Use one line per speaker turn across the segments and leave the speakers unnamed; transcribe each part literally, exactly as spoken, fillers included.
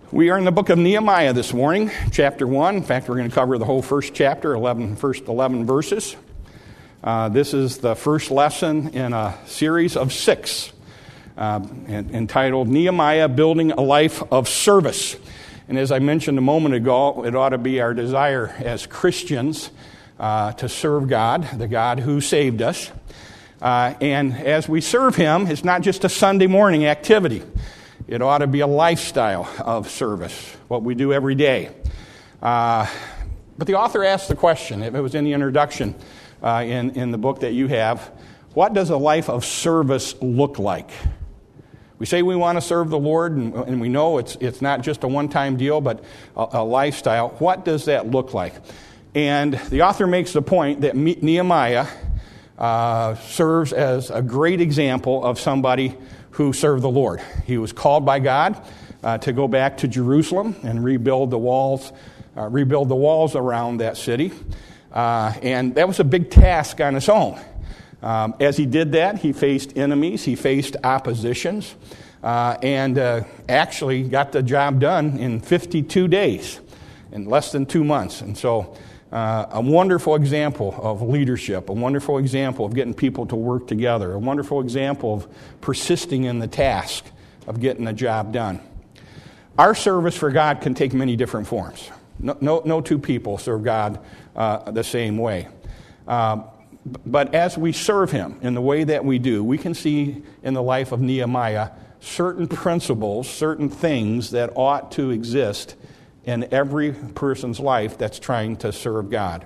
We are in the book of Nehemiah this morning, chapter one. In fact, we're going to cover the whole first chapter, eleven, first eleven verses. Uh, this is the first lesson in a series of six uh, entitled Nehemiah Building a Life of Service. And as I mentioned a moment ago, it ought to be our desire as Christians uh, to serve God, the God who saved us. Uh, and as we serve Him, it's not just a Sunday morning activity. It ought to be a lifestyle of service, what we do every day. Uh, but the author asked the question, it was in the introduction uh, in, in the book that you have, what does a life of service look like? We say we want to serve the Lord, and, and we know it's it's not just a one-time deal, but a, a lifestyle. What does that look like? And the author makes the point that Nehemiah uh, serves as a great example of somebody who served the Lord. He was called by God uh, to go back to Jerusalem and rebuild the walls, uh, rebuild the walls around that city. Uh, and that was a big task on its own. Um, as he did that, he faced enemies, he faced oppositions, uh, and uh, actually got the job done in fifty-two days, in less than two months. And so uh, a wonderful example of leadership, a wonderful example of getting people to work together, a wonderful example of persisting in the task of getting the job done. Our service for God can take many different forms. No, no, no two people serve God uh, the same way. Uh, but as we serve Him in the way that we do, we can see in the life of Nehemiah certain principles, certain things that ought to exist in every person's life that's trying to serve God.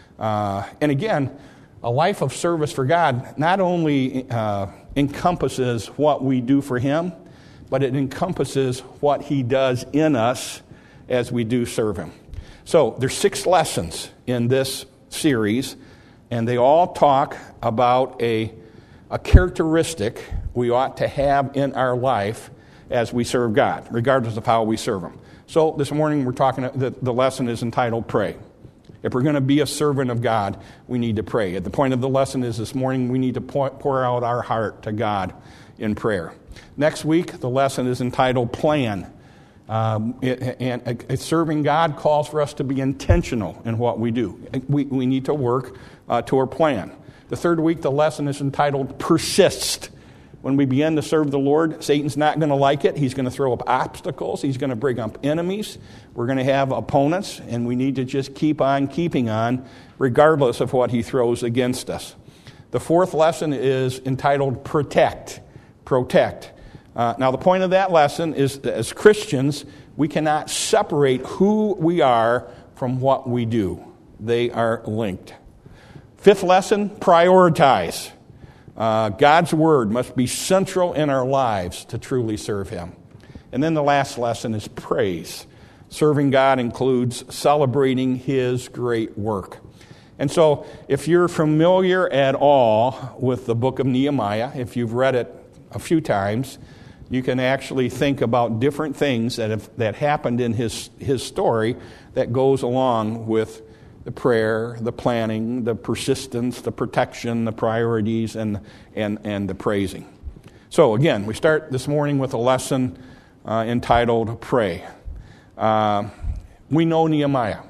Uh, and again, a life of service for God not only uh, encompasses what we do for Him, but it encompasses what He does in us as we do serve Him. So there's six lessons in this series, and they all talk about a, a characteristic we ought to have in our life as we serve God, regardless of how we serve Him. So this morning we're talking, the, the lesson is entitled Pray. If we're going to be a servant of God, we need to pray. At the point of the lesson is this morning we need to pour, pour out our heart to God in prayer. Next week the lesson is entitled Plan. Um, it, and uh, serving God calls for us to be intentional in what we do. We, we need to work uh, to our plan. The third week the lesson is entitled Persist. When we begin to serve the Lord, Satan's not going to like it. He's going to throw up obstacles. He's going to bring up enemies. We're going to have opponents, and we need to just keep on keeping on, regardless of what he throws against us. The fourth lesson is entitled Protect. Protect. Uh, now, the point of that lesson is that as Christians, we cannot separate who we are from what we do. They are linked. Fifth lesson, prioritize. Uh, God's Word must be central in our lives to truly serve Him. And then the last lesson is praise. Serving God includes celebrating His great work. And so if you're familiar at all with the book of Nehemiah, if you've read it a few times, you can actually think about different things that have, that happened in his, his story that goes along with the prayer, the planning, the persistence, the protection, the priorities, and and and the praising. So again, we start this morning with a lesson uh, entitled Pray. Uh, we know Nehemiah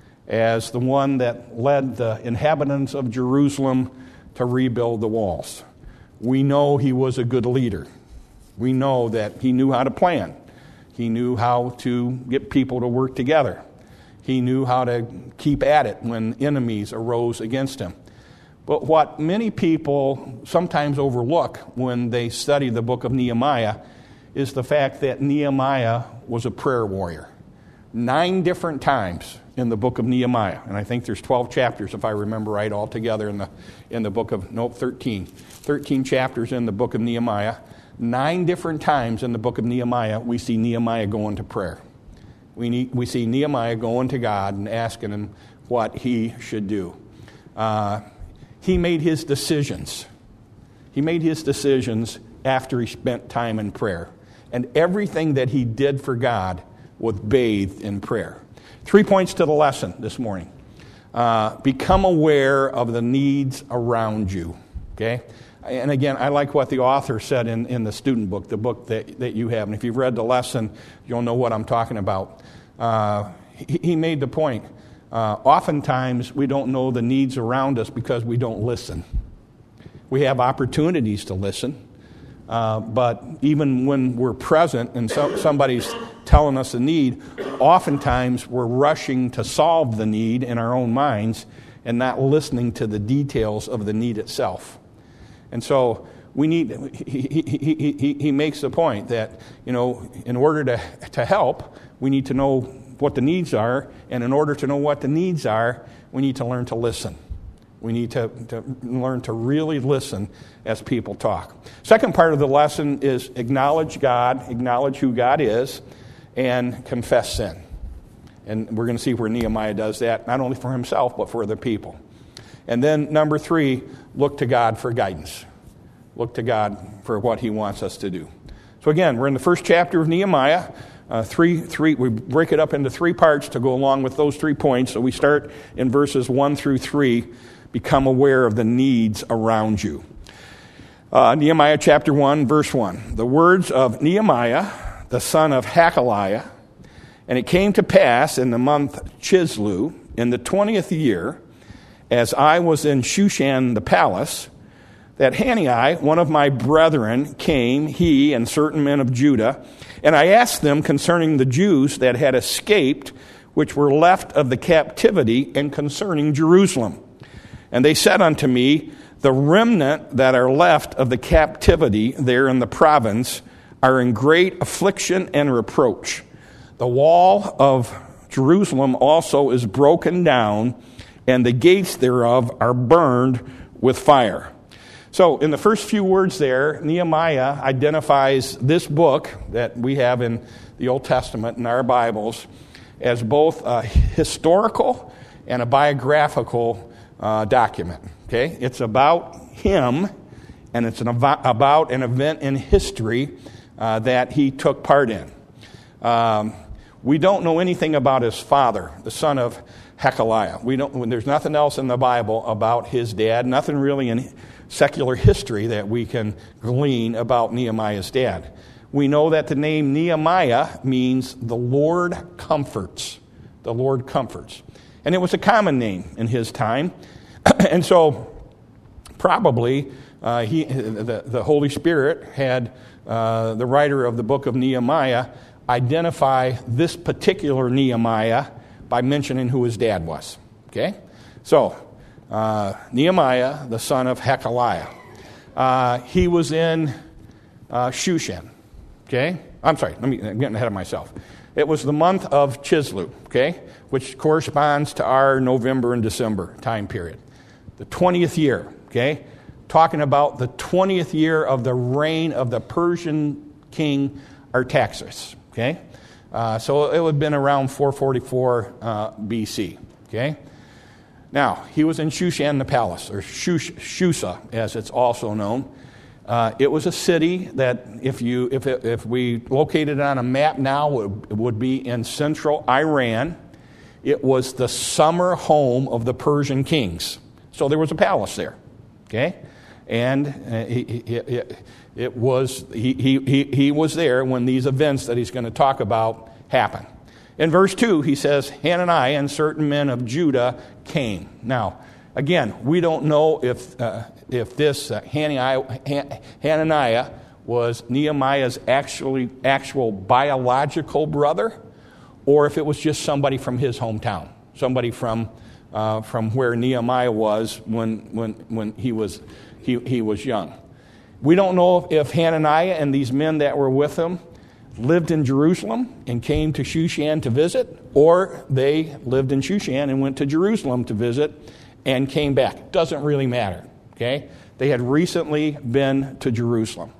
as the one that led the inhabitants of Jerusalem to rebuild the walls. We know he was a good leader. We know that he knew how to plan. He knew how to get people to work together. He knew how to keep at it when enemies arose against him. But what many people sometimes overlook when they study the book of Nehemiah is the fact that Nehemiah was a prayer warrior. Nine different times in the book of Nehemiah, and I think there's twelve chapters if I remember right altogether in the in the book of, no, thirteen. thirteen chapters in the book of Nehemiah. Nine different times in the book of Nehemiah we see Nehemiah going to prayer. We need, we see Nehemiah going to God and asking Him what he should do. Uh, he made his decisions. He made his decisions after he spent time in prayer. And everything that he did for God was bathed in prayer. Three points to the lesson this morning. Uh, become aware of the needs around you. Okay? and again, I like what the author said in, in the student book, the book that, that you have. And if you've read the lesson, you'll know what I'm talking about. Uh, he, he made the point. Uh, oftentimes, we don't know the needs around us because we don't listen. We have opportunities to listen. Uh, but even when we're present and so, somebody's telling us a need, oftentimes we're rushing to solve the need in our own minds and not listening to the details of the need itself. And so we need. He, he, he, he, he makes the point that, you know, in order to, to help, we need to know what the needs are, and in order to know what the needs are, we need to learn to listen. We need to, to learn to really listen as people talk. Second part of the lesson is acknowledge God, acknowledge who God is, and confess sin. And we're going to see where Nehemiah does that, not only for himself, but for other people. And then number three, look to God for guidance. Look to God for what he wants us to do. So again, we're in the first chapter of Nehemiah. Uh, three, three. We break it up into three parts to go along with those three points. So we start in verses one through three. Become aware of the needs around you. Uh, Nehemiah chapter one, verse one. The words of Nehemiah, the son of Hakaliah. And it came to pass in the month Chislew, in the twentieth year, as I was in Shushan the palace, that Hanani, one of my brethren, came, he and certain men of Judah, and I asked them concerning the Jews that had escaped, which were left of the captivity, and concerning Jerusalem. And they said unto me, the remnant that are left of the captivity there in the province are in great affliction and reproach. The wall of Jerusalem also is broken down, and the gates thereof are burned with fire. So in the first few words there, Nehemiah identifies this book that we have in the Old Testament in our Bibles as both a historical and a biographical Uh, document. Okay, it's about him, and it's an av- about an event in history uh, that he took part in. Um, we don't know anything about his father, the son of Hakaliah. We don't. There's nothing else in the Bible about his dad. Nothing really in secular history that we can glean about Nehemiah's dad. We know that the name Nehemiah means the Lord comforts. The Lord comforts. And it was a common name in his time. And so probably uh, he, the, the Holy Spirit had uh, the writer of the book of Nehemiah identify this particular Nehemiah by mentioning who his dad was. Okay? So, uh, Nehemiah, the son of Hakaliah. Uh, he was in uh, Shushan. Okay? I'm sorry, let me, I'm getting ahead of myself. It was the month of Chislew, okay, which corresponds to our November and December time period. The twentieth year, okay, talking about the twentieth year of the reign of the Persian king Artaxerxes, okay. Uh, so it would have been around four forty-four uh, B C, okay. Now, he was in Shushan the palace, or Shush, Shusa, as it's also known. Uh, it was a city that, if you if it, if we located it on a map now, it would be in central Iran. It was the summer home of the Persian kings. So there was a palace there, okay, and uh, he, he, it, it was he, he he was there when these events that he's going to talk about happened. In verse two, he says, Hanani and certain men of Judah came. Now, again, we don't know if uh, if this uh, Hananiah, Hananiah was Nehemiah's actually actual biological brother, or if it was just somebody from his hometown, somebody from uh, from where Nehemiah was when when when he was he he was young. We don't know if Hananiah and these men that were with him lived in Jerusalem and came to Shushan to visit, or they lived in Shushan and went to Jerusalem to visit and came back. Doesn't really matter, okay? They had recently been to Jerusalem.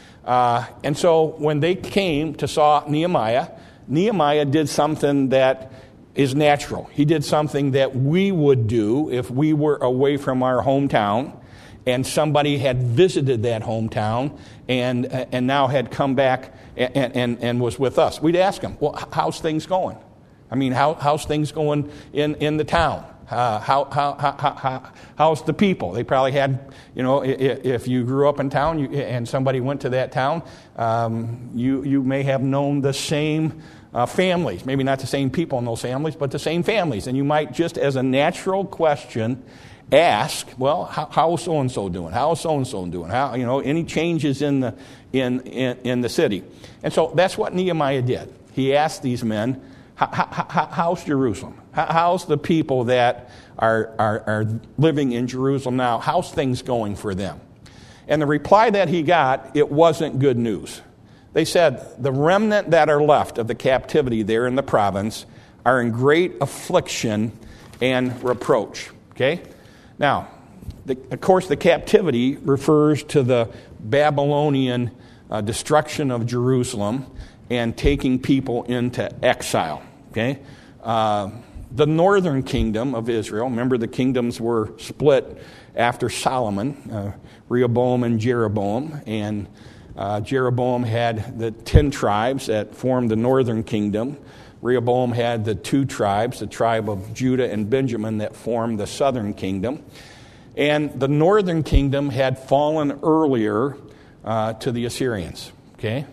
Uh, and so when they came to saw Nehemiah, Nehemiah did something that is natural. He did something that we would do if we were away from our hometown and somebody had visited that hometown and and now had come back and, and, and was with us. We'd ask him, well, how's things going? I mean, how, how's things going in, in the town? Uh, how, how, how, how, how's the people? They probably had, you know, if, if you grew up in town you, and somebody went to that town, um, you, you may have known the same uh, families. Maybe not the same people in those families, but the same families. And you might just, as a natural question, ask, well, how, how is so-and-so doing? How is so-and-so doing? How, you know, any changes in the, in, in, in the city? And so that's what Nehemiah did. He asked these men, how, how, how's Jerusalem? How's the people that are, are, are living in Jerusalem now? How's things going for them? And the reply that he got, it wasn't good news. They said, the remnant that are left of the captivity there in the province are in great affliction and reproach. Okay? Now, the, of course, the captivity refers to the Babylonian uh, destruction of Jerusalem and taking people into exile. Okay? Uh, The northern kingdom of Israel, remember the kingdoms were split after Solomon, uh, Rehoboam and Jeroboam, and uh, Jeroboam had the ten tribes that formed the northern kingdom. Rehoboam had the two tribes, the tribe of Judah and Benjamin, that formed the southern kingdom. And the northern kingdom had fallen earlier uh, to the Assyrians. Okay,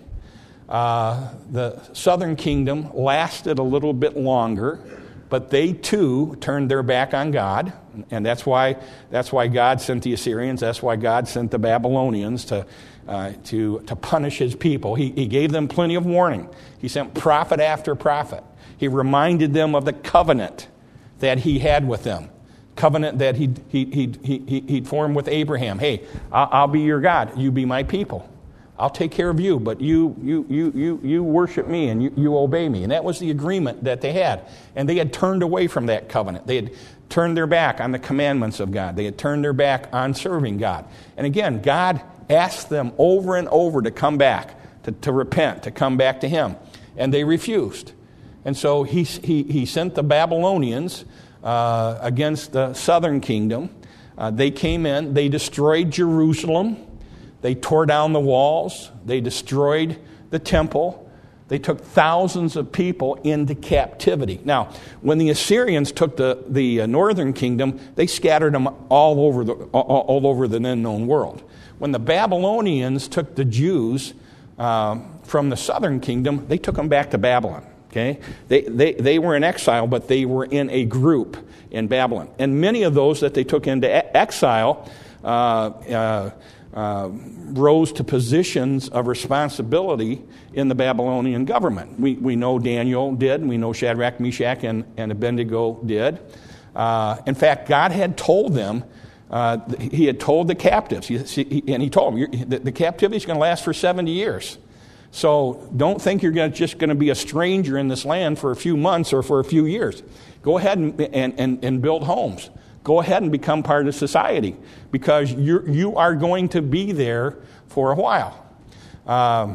uh, the southern kingdom lasted a little bit longer. But they, too, turned their back on God, and that's why that's why God sent the Assyrians. That's why God sent the Babylonians to uh, to to punish his people. He, he gave them plenty of warning. He sent prophet after prophet. He reminded them of the covenant that he had with them, covenant that he he he he he'd formed with Abraham. Hey, I'll, I'll be your God. You be my people. I'll take care of you, but you you you you you worship me and you, you obey me. And that was the agreement that they had. And they had turned away from that covenant. They had turned their back on the commandments of God. They had turned their back on serving God. And again, God asked them over and over to come back, to, to repent, to come back to him. And they refused. And so he he, he sent the Babylonians uh, against the southern kingdom. Uh, they came in, they destroyed Jerusalem. They tore down the walls. They destroyed the temple. They took thousands of people into captivity. Now, when the Assyrians took the, the northern kingdom, they scattered them all over the all, all over the then known world. When the Babylonians took the Jews uh, from the southern kingdom, they took them back to Babylon. Okay, they, they they were in exile, but they were in a group in Babylon. And many of those that they took into exile Uh, uh, Uh, rose to positions of responsibility in the Babylonian government. We we know Daniel did. We know Shadrach, Meshach, and, and Abednego did. Uh, in fact, God had told them, uh, he had told the captives, he, he, and he told them, the, the captivity is going to last for seventy years. So don't think you're gonna, just going to be a stranger in this land for a few months or for a few years. Go ahead and, and, and, and build homes. Go ahead and become part of society because you you are going to be there for a while. Um,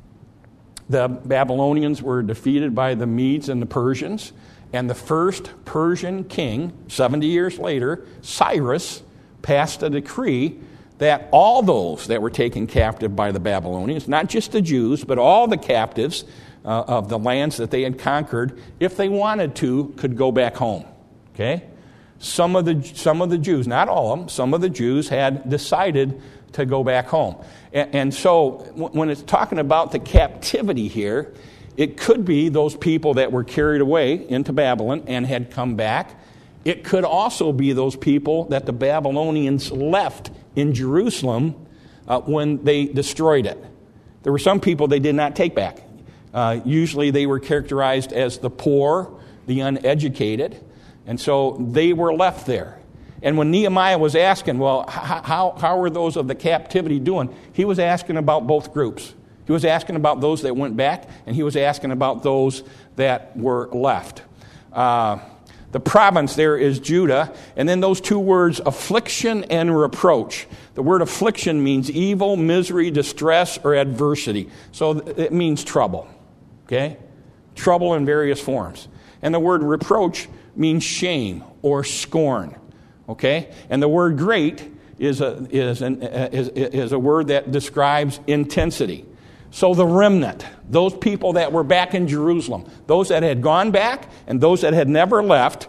the Babylonians were defeated by the Medes and the Persians, and the first Persian king, seventy years later, Cyrus, passed a decree that all those that were taken captive by the Babylonians, not just the Jews, but all the captives uh, of the lands that they had conquered, if they wanted to, could go back home. Okay? Some of the some of the Jews, not all of them, some of the Jews had decided to go back home. And, and so when it's talking about the captivity here, it could be those people that were carried away into Babylon and had come back. It could also be those people that the Babylonians left in Jerusalem uh, when they destroyed it. There were some people they did not take back. Uh, usually they were characterized as the poor, the uneducated. And so they were left there. And when Nehemiah was asking, well, how, how are those of the captivity doing? He was asking about both groups. He was asking about those that went back, and he was asking about those that were left. Uh, the province there is Judah. And then those two words, affliction and reproach. The word affliction means evil, misery, distress, or adversity. So it means trouble. Okay? Trouble in various forms. And the word reproach means shame or scorn, okay? And the word great is a is an is, is a word that describes intensity. So the remnant, those people that were back in Jerusalem, those that had gone back and those that had never left,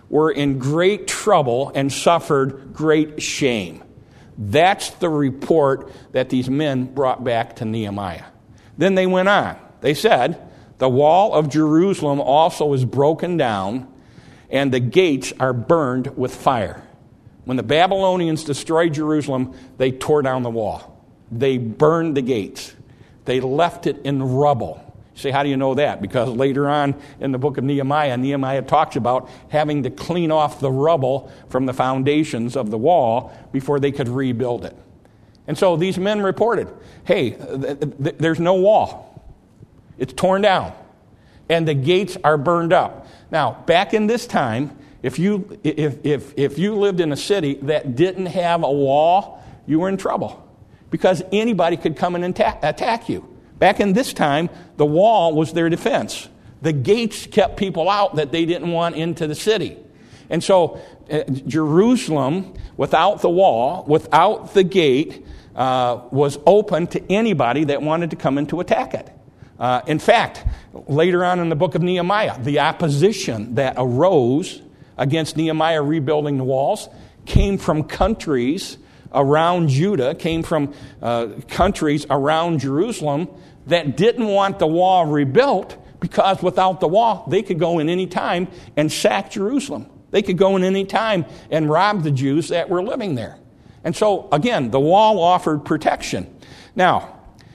were in great trouble and suffered great shame. That's the report that these men brought back to Nehemiah. Then they went on. They said, the wall of Jerusalem also is broken down, and the gates are burned with fire. When the Babylonians destroyed Jerusalem, they tore down the wall. They burned the gates. They left it in rubble. You say, how do you know that? Because later on in the book of Nehemiah, Nehemiah talks about having to clean off the rubble from the foundations of the wall before they could rebuild it. And so these men reported, hey, th- th- there's no wall. It's torn down. And the gates are burned up. Now, back in this time, if you if if if you lived in a city that didn't have a wall, you were in trouble. Because anybody could come and attack, attack you. Back in this time, the wall was their defense. The gates kept people out that they didn't want into the city. And so uh, Jerusalem, without the wall, without the gate, uh, was open to anybody that wanted to come in to attack it. Uh, in fact, later on in the book of Nehemiah, the opposition that arose against Nehemiah rebuilding the walls came from countries around Judah, came from uh, countries around Jerusalem that didn't want the wall rebuilt because without the wall, they could go in any time and sack Jerusalem. They could go in any time and rob the Jews that were living there. And so, again, the wall offered protection. Now,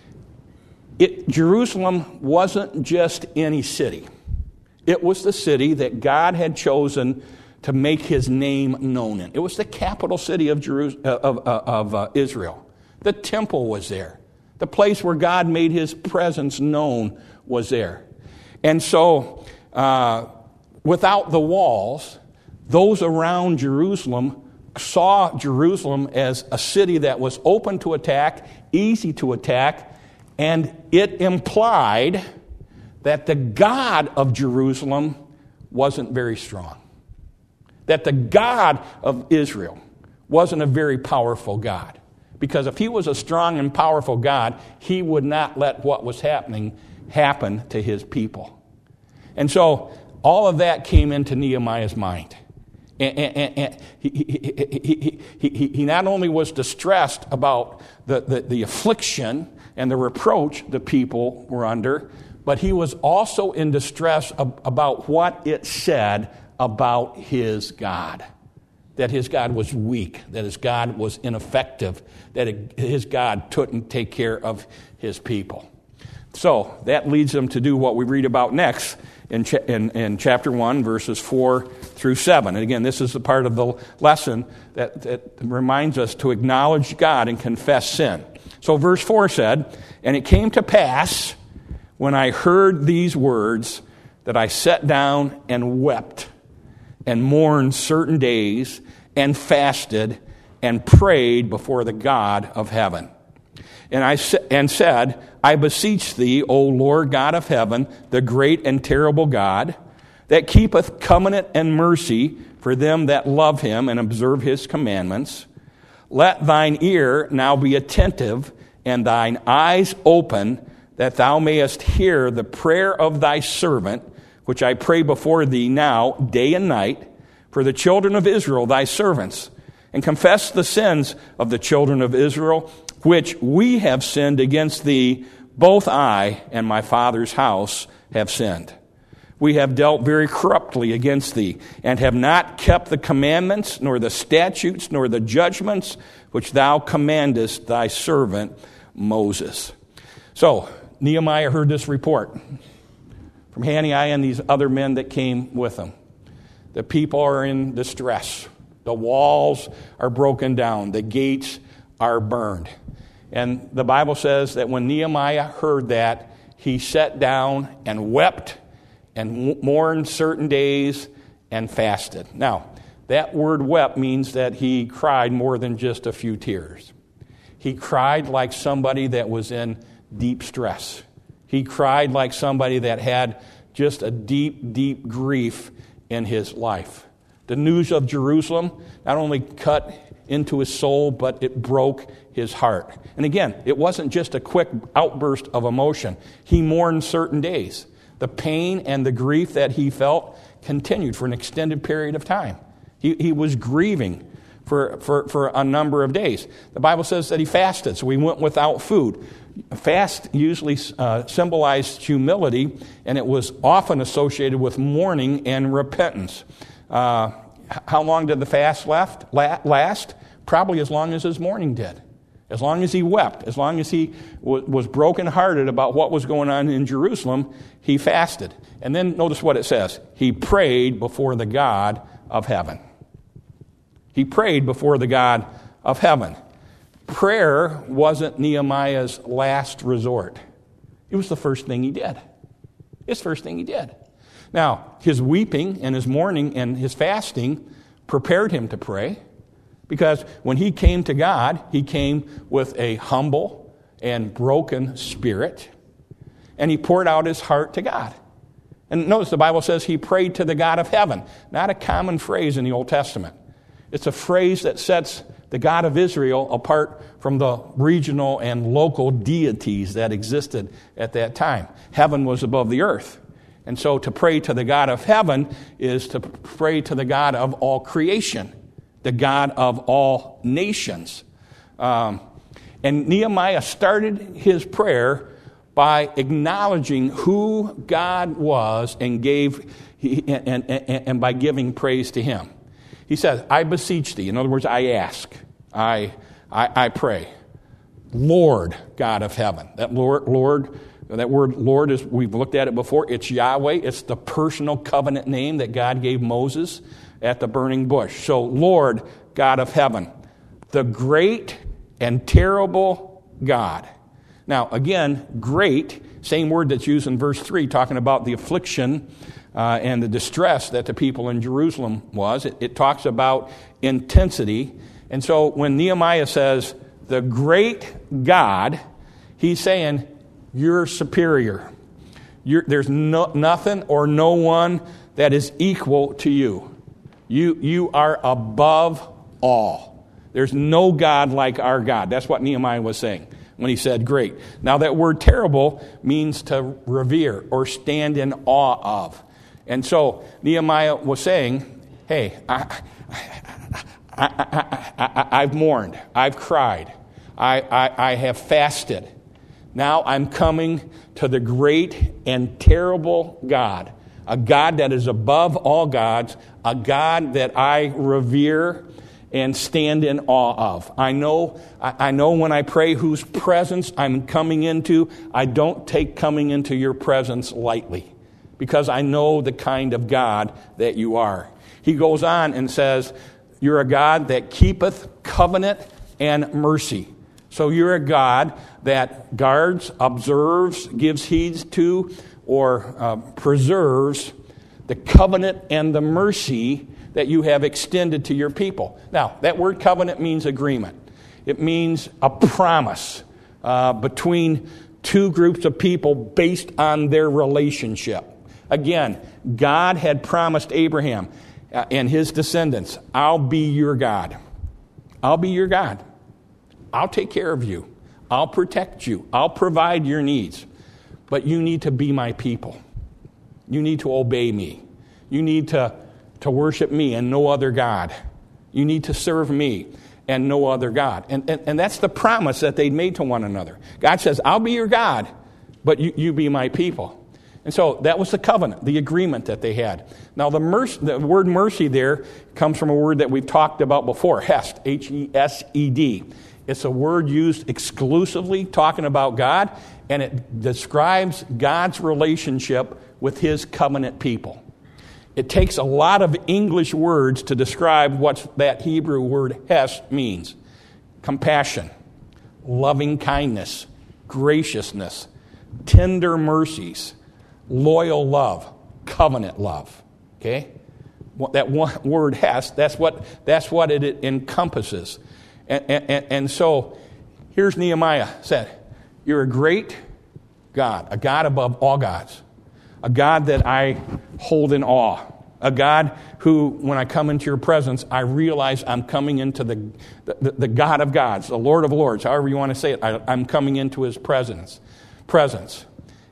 it, Jerusalem wasn't just any city. It was the city that God had chosen to make his name known in. It was the capital city of, Jeru- of, of, of uh, Israel. The temple was there. The place where God made his presence known was there. And so, uh, without the walls, those around Jerusalem saw Jerusalem as a city that was open to attack, easy to attack, and it implied that the God of Jerusalem wasn't very strong. That the God of Israel wasn't a very powerful God. Because if he was a strong and powerful God, he would not let what was happening happen to his people. And so all of that came into Nehemiah's mind. And, and, and he, he, he, he, he not only was distressed about the, the, the affliction and the reproach the people were under, but he was also in distress ab- about what it said about his God. That his God was weak, that his God was ineffective, that it, his God couldn't take care of his people. So that leads him to do what we read about next in, cha- in, in chapter one, verses four through seven. And again, this is the part of the lesson that, that reminds us to acknowledge God and confess sin. So verse four said, "And it came to pass when I heard these words that I sat down and wept and mourned certain days and fasted and prayed before the God of heaven. And I sa- and said, I beseech thee, O Lord God of heaven, the great and terrible God, that keepeth covenant and mercy for them that love him and observe his commandments, let thine ear now be attentive and thine eyes open, that thou mayest hear the prayer of thy servant, which I pray before thee now, day and night, for the children of Israel, thy servants, and confess the sins of the children of Israel, which we have sinned against thee, both I and my father's house have sinned. We have dealt very corruptly against thee, and have not kept the commandments, nor the statutes, nor the judgments, which thou commandest thy servant Moses." So, Nehemiah heard this report from Hananiah and these other men that came with him. The people are in distress. The walls are broken down. The gates are burned. And the Bible says that when Nehemiah heard that, he sat down and wept and mourned certain days and fasted. Now, that word wept means that he cried more than just a few tears. He cried like somebody that was in deep stress. He cried like somebody that had just a deep, deep grief in his life. The news of Jerusalem not only cut into his soul, but it broke his heart. And again, it wasn't just a quick outburst of emotion. He mourned certain days. The pain and the grief that he felt continued for an extended period of time. He, he was grieving for, for, for a number of days. The Bible says that he fasted, so he went without food. Fast usually uh, symbolized humility, and it was often associated with mourning and repentance. Uh, how long did the fast left, last? Probably as long as his mourning did. As long as he wept, as long as he w- was brokenhearted about what was going on in Jerusalem, he fasted. And then notice what it says. He prayed before the God of heaven. He prayed before the God of heaven. Prayer wasn't Nehemiah's last resort. It was the first thing he did. It's the first thing he did. Now, his weeping and his mourning and his fasting prepared him to pray, because when he came to God, he came with a humble and broken spirit, and he poured out his heart to God. And notice the Bible says he prayed to the God of heaven, not a common phrase in the Old Testament. It's a phrase that sets the God of Israel apart from the regional and local deities that existed at that time. Heaven was above the earth. And so to pray to the God of heaven is to pray to the God of all creation, the God of all nations. Um, and Nehemiah started his prayer by acknowledging who God was and gave and, and, and, and by giving praise to him. He says, I beseech thee. In other words, I ask. I, I, I pray. Lord, God of heaven. That Lord, Lord, that word Lord, is we've looked at it before. It's Yahweh. It's the personal covenant name that God gave Moses at the burning bush. So, Lord, God of heaven, the great and terrible God. Now, again, great, same word that's used in verse three, talking about the affliction uh, and the distress that the people in Jerusalem was. It, it talks about intensity. And so when Nehemiah says, the great God, he's saying, you're superior. You're, there's no, nothing or no one that is equal to you. You, you are above all. There's no God like our God. That's what Nehemiah was saying when he said great. Now that word terrible means to revere or stand in awe of. And so Nehemiah was saying, hey, I, I, I, I, I've mourned. I've cried. I, I, I have fasted. Now I'm coming to the great and terrible God, a God that is above all gods, a God that I revere and stand in awe of. I know, I know when I pray whose presence I'm coming into, I don't take coming into your presence lightly, because I know the kind of God that you are. He goes on and says, you're a God that keepeth covenant and mercy. So you're a God that guards, observes, gives heed to, or uh, preserves the covenant and the mercy that you have extended to your people. Now, that word covenant means agreement. It means a promise uh, between two groups of people based on their relationship. Again, God had promised Abraham uh, and his descendants, I'll be your God. I'll be your God. I'll take care of you. I'll protect you. I'll provide your needs. But you need to be my people. You need to obey me. You need to, to worship me and no other God. You need to serve me and no other God. And, and, and that's the promise that they'd made to one another. God says, I'll be your God, but you, you be my people. And so that was the covenant, the agreement that they had. Now, the, mercy, the word mercy there comes from a word that we've talked about before, hesed, H E S E D. It's a word used exclusively talking about God, and it describes God's relationship with his covenant people. It takes a lot of English words to describe what that Hebrew word hesed means. Compassion, loving kindness, graciousness, tender mercies, loyal love, covenant love. Okay? That one word hesed, that's what, that's what it encompasses. And, and, and so, here's Nehemiah said, you're a great God, a God above all gods, a God that I hold in awe, a God who, when I come into your presence, I realize I'm coming into the, the, the God of gods, the Lord of lords, however you want to say it. I, I'm coming into his presence. presence.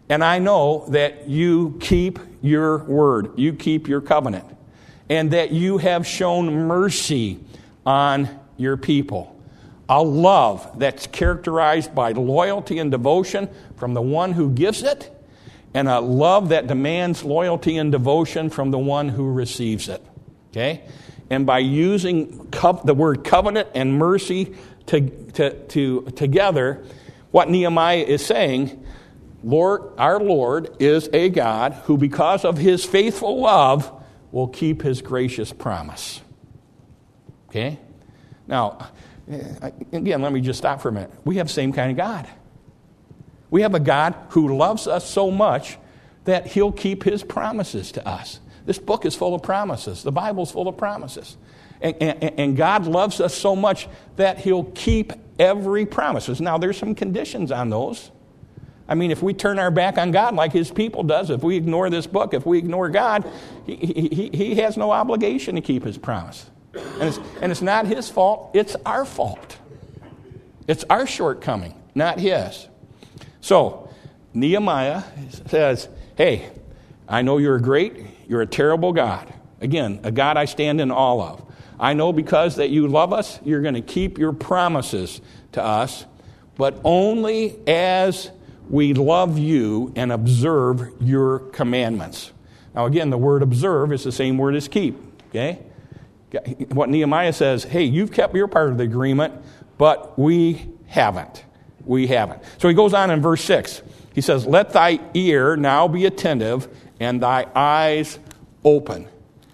And I know that you keep your word, you keep your covenant, and that you have shown mercy on your people. A love that's characterized by loyalty and devotion from the one who gives it, and a love that demands loyalty and devotion from the one who receives it. Okay? And by using co- the word covenant and mercy to, to, to, together, what Nehemiah is saying, Lord, our Lord is a God who, because of his faithful love, will keep his gracious promise. Okay? Now, again, let me just stop for a minute. We have the same kind of God. We have a God who loves us so much that he'll keep his promises to us. This book is full of promises. The Bible's full of promises. And, and, and God loves us so much that he'll keep every promise. Now, there's some conditions on those. I mean, if we turn our back on God like his people does, if we ignore this book, if we ignore God, he, he, he has no obligation to keep his promise. And it's, and it's not his fault, it's our fault. It's our shortcoming, not his. So, Nehemiah says, hey, I know you're great, you're a terrible God. Again, a God I stand in awe of. I know because that you love us, you're going to keep your promises to us, but only as we love you and observe your commandments. Now again, the word observe is the same word as keep. Okay? What Nehemiah says, hey, you've kept your part of the agreement, but we haven't. We haven't. So he goes on in verse six. He says, let thy ear now be attentive and thy eyes open.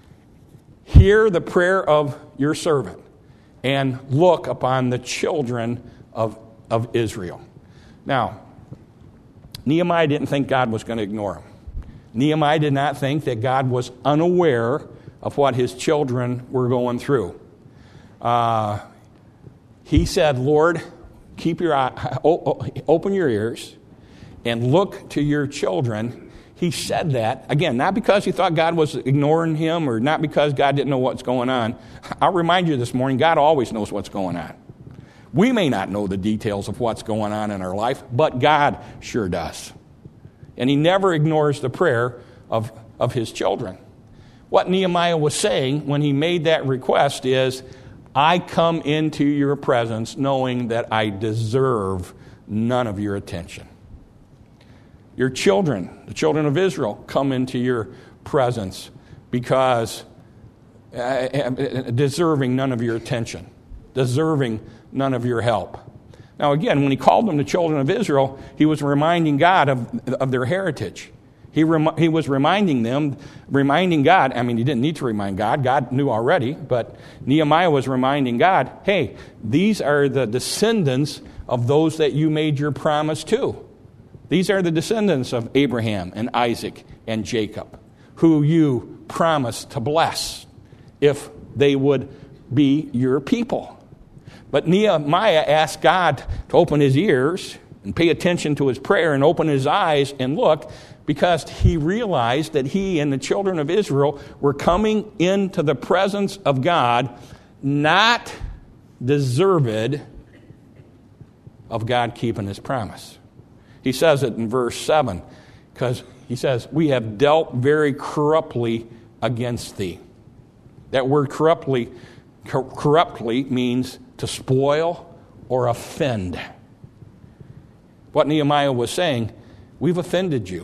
Hear the prayer of your servant and look upon the children of, of Israel. Now, Nehemiah didn't think God was going to ignore him. Nehemiah did not think that God was unaware of what his children were going through. Uh, he said, Lord, keep your eye, open your ears and look to your children. He said that, again, not because he thought God was ignoring him or not because God didn't know what's going on. I'll remind you this morning, God always knows what's going on. We may not know the details of what's going on in our life, but God sure does. And he never ignores the prayer of, of his children. What Nehemiah was saying when he made that request is, I come into your presence knowing that I deserve none of your attention. Your children, the children of Israel, come into your presence because uh, deserving none of your attention, deserving none of your help. Now again, when he called them the children of Israel, he was reminding God of, of their heritage. He, rem- he was reminding them, reminding God, I mean, he didn't need to remind God, God knew already, but Nehemiah was reminding God, hey, these are the descendants of those that you made your promise to. These are the descendants of Abraham and Isaac and Jacob, who you promised to bless if they would be your people. But Nehemiah asked God to open his ears and pay attention to his prayer and open his eyes and look, because he realized that he and the children of Israel were coming into the presence of God, not deserved of God keeping his promise. He says it in verse seven, because he says, we have dealt very corruptly against thee. That word corruptly, cor- corruptly means to spoil or offend. What Nehemiah was saying, we've offended you.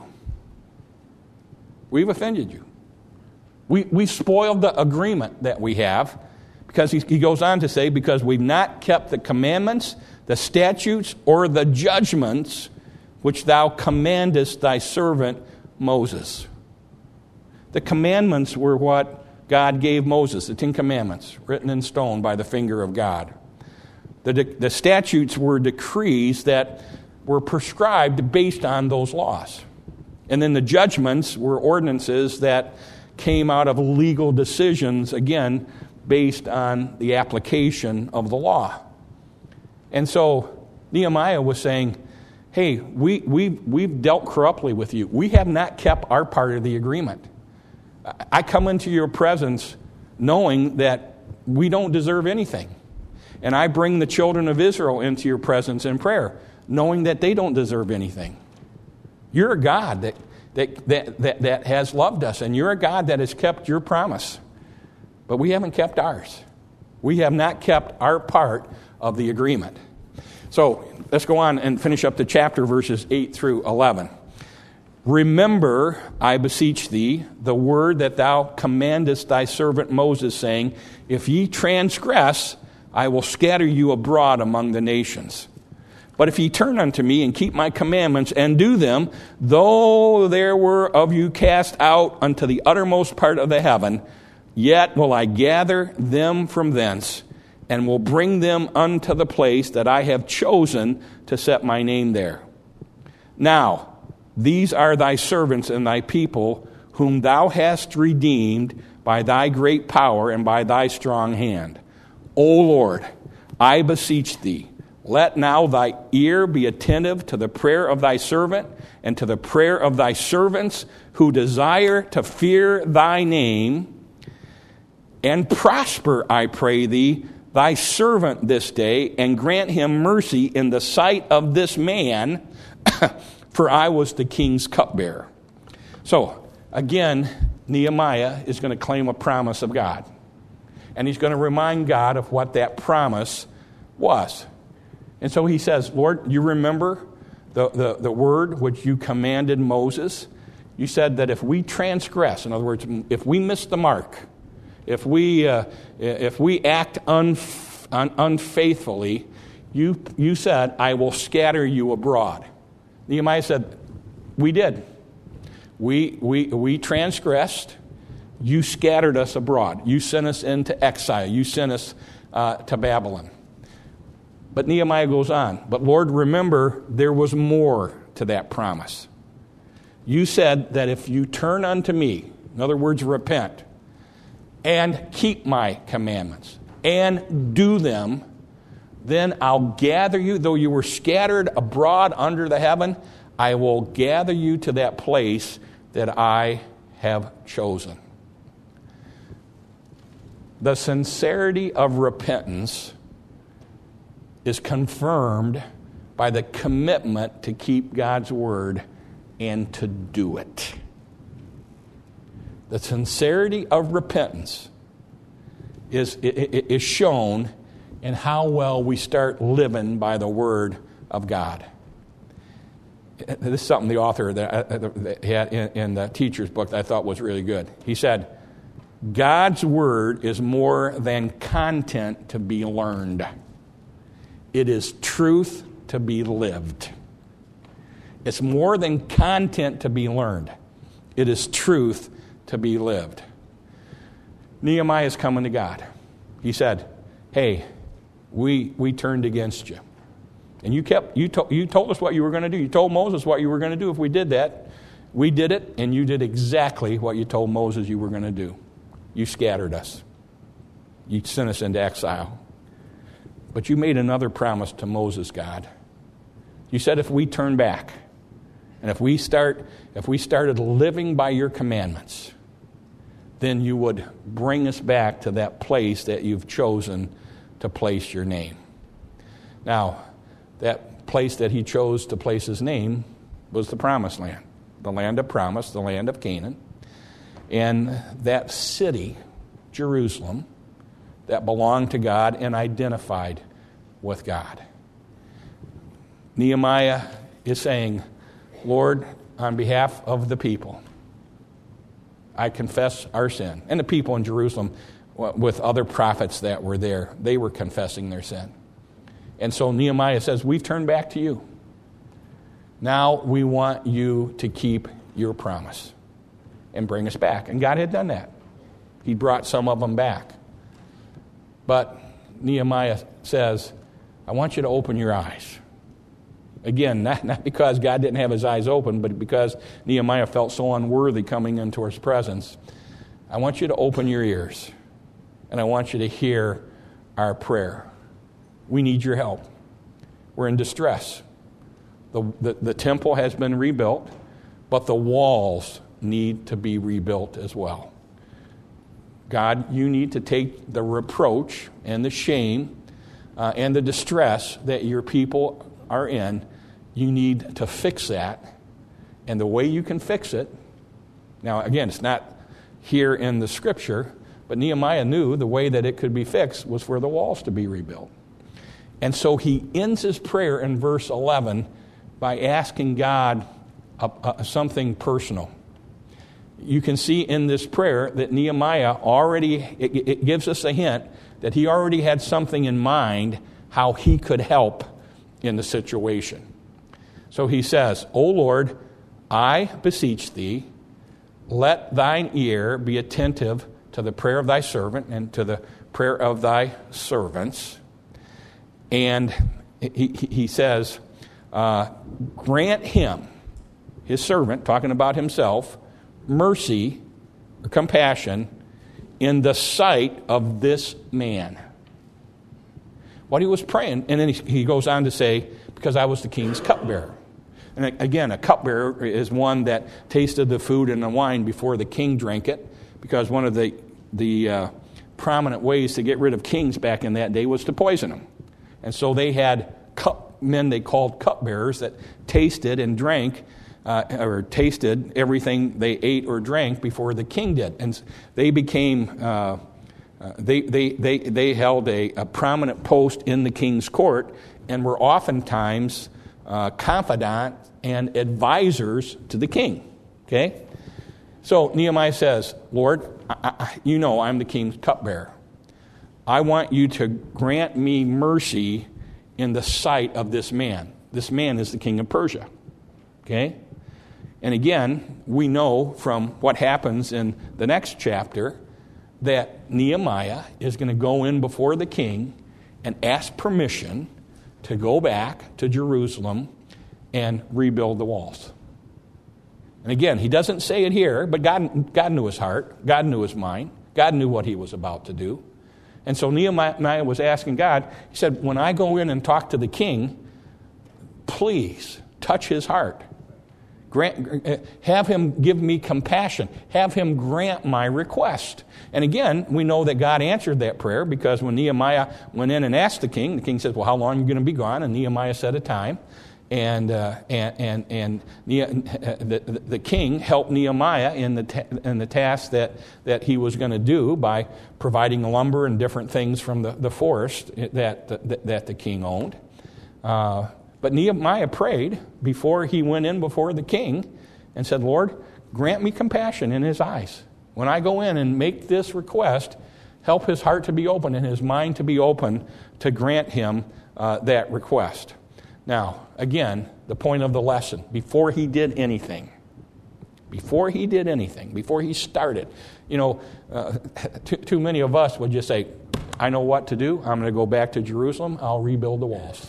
We've offended you. We, we've spoiled the agreement that we have, because he, he goes on to say, because we've not kept the commandments, the statutes, or the judgments which thou commandest thy servant Moses. The commandments were what God gave Moses, the Ten Commandments, written in stone by the finger of God. The, the statutes were decrees that were prescribed based on those laws. And then the judgments were ordinances that came out of legal decisions, again, based on the application of the law. And so Nehemiah was saying, hey, we, we, we've dealt corruptly with you. We have not kept our part of the agreement. I come into your presence knowing that we don't deserve anything. And I bring the children of Israel into your presence in prayer, knowing that they don't deserve anything. You're a God that, that, that, that, that has loved us, and you're a God that has kept your promise. But we haven't kept ours. We have not kept our part of the agreement. So let's go on and finish up the chapter, verses eight through eleven. Remember, I beseech thee, the word that thou commandest thy servant Moses, saying, if ye transgress, I will scatter you abroad among the nations. But if ye turn unto me and keep my commandments and do them, though there were of you cast out unto the uttermost part of the heaven, yet will I gather them from thence, and will bring them unto the place that I have chosen to set my name there. Now, these are thy servants and thy people, whom thou hast redeemed by thy great power and by thy strong hand. O Lord, I beseech thee, let now thy ear be attentive to the prayer of thy servant and to the prayer of thy servants who desire to fear thy name, and prosper, I pray thee, thy servant this day, and grant him mercy in the sight of this man, for I was the king's cupbearer. So, again, Nehemiah is going to claim a promise of God. And he's going to remind God of what that promise was. And so he says, Lord, you remember the, the, the word which you commanded Moses? You said that if we transgress, in other words, if we miss the mark, if we uh, if we act unf- un- unfaithfully, you you said, I will scatter you abroad. Nehemiah said, we did. We we we transgressed. You scattered us abroad. You sent us into exile. You sent us uh, to Babylon. But Nehemiah goes on. But Lord, remember, there was more to that promise. You said that if you turn unto me, in other words, repent, and keep my commandments, and do them, then I'll gather you, though you were scattered abroad under the heaven, I will gather you to that place that I have chosen. The sincerity of repentance is confirmed by the commitment to keep God's word and to do it. The sincerity of repentance is, is shown in how well we start living by the word of God. This is something the author that had in the teacher's book that I thought was really good. He said, God's word is more than content to be learned. It is truth to be lived. It's more than content to be learned. It is truth to be lived. Nehemiah is coming to God. He said, hey, we we turned against you. And you kept you, to, you told us what you were going to do. You told Moses what you were going to do if we did that. We did it, and you did exactly what you told Moses you were going to do. You scattered us. You sent us into exile. But you made another promise to Moses, God. You said if we turn back, and if we start, if we started living by your commandments, then you would bring us back to that place that you've chosen to place your name. Now, that place that he chose to place his name was the Promised Land, the land of promise, the land of Canaan. And that city, Jerusalem, that belonged to God and identified with God. Nehemiah is saying, Lord, on behalf of the people, I confess our sin. And the people in Jerusalem, with other prophets that were there, they were confessing their sin. And so Nehemiah says, we've turned back to you. Now we want you to keep your promise and bring us back. And God had done that. He brought some of them back. But Nehemiah says, I want you to open your eyes. Again, not, not because God didn't have his eyes open, but because Nehemiah felt so unworthy coming into his presence. I want you to open your ears, and I want you to hear our prayer. We need your help. We're in distress. The, the, the temple has been rebuilt, but the walls need to be rebuilt as well. God, you need to take the reproach and the shame uh, and the distress that your people are in. You need to fix that And the way you can fix it, now again, it's not here in the scripture, but Nehemiah knew the way that it could be fixed was for the walls to be rebuilt. And so he ends his prayer in verse eleven by asking God a, a, something personal. You can see in this prayer that Nehemiah already, it, it gives us a hint that he already had something in mind how he could help in the situation. So he says, O Lord, I beseech thee, let thine ear be attentive to the prayer of thy servant and to the prayer of thy servants. And he, he says, uh, grant him, his servant, talking about himself, mercy or compassion in the sight of this man. What he was praying, and then he, he goes on to say, because I was the king's cupbearer. And again, a cupbearer is one that tasted the food and the wine before the king drank it, because one of the, the uh, prominent ways to get rid of kings back in that day was to poison them. And so they had cup, men they called cupbearers that tasted and drank, uh, or tasted everything they ate or drank before the king did. And they became, uh, uh, they, they, they, they held a, a prominent post in the king's court and were oftentimes uh, confidant and advisors to the king. Okay? So Nehemiah says, Lord, I, I, you know I'm the king's cupbearer. I want you to grant me mercy in the sight of this man. This man is the king of Persia. Okay? And again, we know from what happens in the next chapter that Nehemiah is going to go in before the king and ask permission to go back to Jerusalem and rebuild the walls. And again, he doesn't say it here, but God, God knew his heart. God knew his mind. God knew what he was about to do. And so Nehemiah was asking God, he said, when I go in and talk to the king, please touch his heart. Grant, have him give me compassion. Have him grant my request. And again, we know that God answered that prayer because when Nehemiah went in and asked the king, the king said, well, how long are you going to be gone? And Nehemiah said a time. And uh, and and, and the, the, the king helped Nehemiah in the ta- in the task that, that he was going to do by providing lumber and different things from the, the forest that, that that the king owned. Uh, but Nehemiah prayed before he went in before the king and said, Lord, grant me compassion in his eyes. When I go in and make this request, help his heart to be open and his mind to be open to grant him uh, that request. Now, again, the point of the lesson, before he did anything, before he did anything, before he started, you know, uh, too, too many of us would just say, I know what to do. I'm going to go back to Jerusalem. I'll rebuild the walls.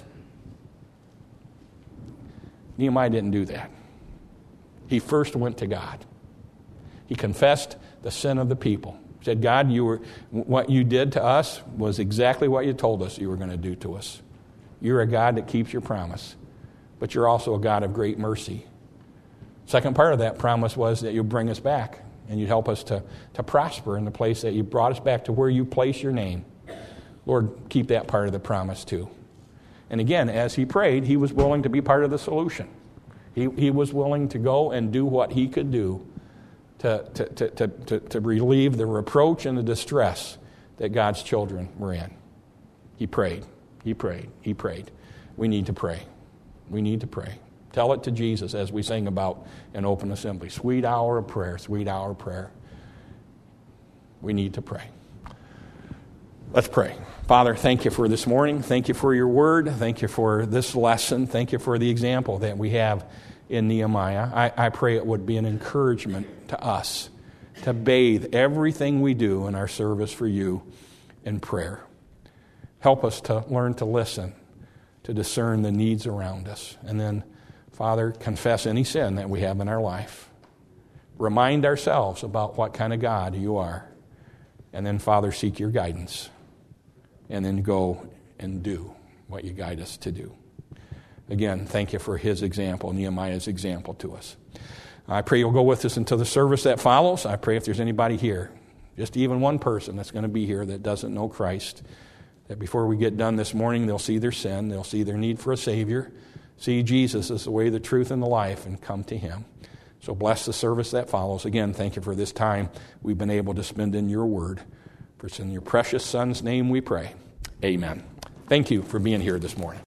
Nehemiah didn't do that. He first went to God. He confessed the sin of the people. He said, God, you were, what you did to us was exactly what you told us you were going to do to us. You're a God that keeps your promise, but you're also a God of great mercy. Second part of that promise was that you'll bring us back and you'd help us to, to prosper in the place that you brought us back to where you place your name. Lord, keep that part of the promise too. And again, as he prayed, he was willing to be part of the solution. He, he was willing to go and do what he could do to, to, to, to, to, to relieve the reproach and the distress that God's children were in. He prayed. He prayed. He prayed. We need to pray. We need to pray. Tell it to Jesus as we sing about in open assembly. Sweet hour of prayer, sweet hour of prayer. We need to pray. Let's pray. Father, thank you for this morning. Thank you for your word. Thank you for this lesson. Thank you for the example that we have in Nehemiah. I, I pray it would be an encouragement to us to bathe everything we do in our service for you in prayer. Help us to learn to listen, to discern the needs around us. And then, Father, confess any sin that we have in our life. Remind ourselves about what kind of God you are. And then, Father, seek your guidance. And then go and do what you guide us to do. Again, thank you for his example, Nehemiah's example to us. I pray you'll go with us until the service that follows. I pray if there's anybody here, just even one person that's going to be here that doesn't know Christ, that before we get done this morning, they'll see their sin, they'll see their need for a Savior, see Jesus as the way, the truth, and the life, and come to him. So bless the service that follows. Again, thank you for this time we've been able to spend in your word. For it's in your precious Son's name we pray. Amen. Thank you for being here this morning.